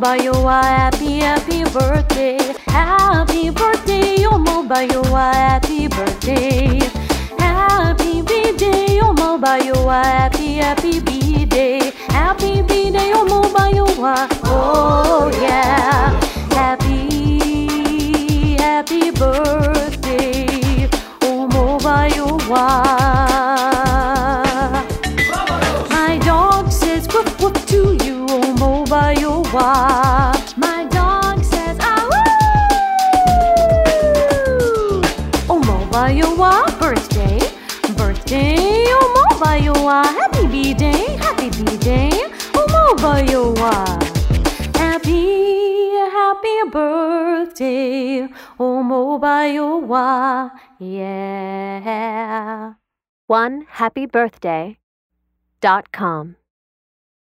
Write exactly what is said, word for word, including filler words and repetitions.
Omobayo wa happy happy birthday. Happy birthday Omobayo wa happy birthday. Happy B-day Omobayo wa happy happy B-day. Happy B-day Omobayo wa. Oh yeah. Happy happy birthday Omobayo wa. My dog says whoop whoop to you Omobayo wa. My dog says ah woo. Omobayo wa birthday. Birthday Omobayo wa. Happy B-day. Happy B-day Omobayo wa. Happy happy birthday Omobayo wa. Yeah. one happy birthday dot com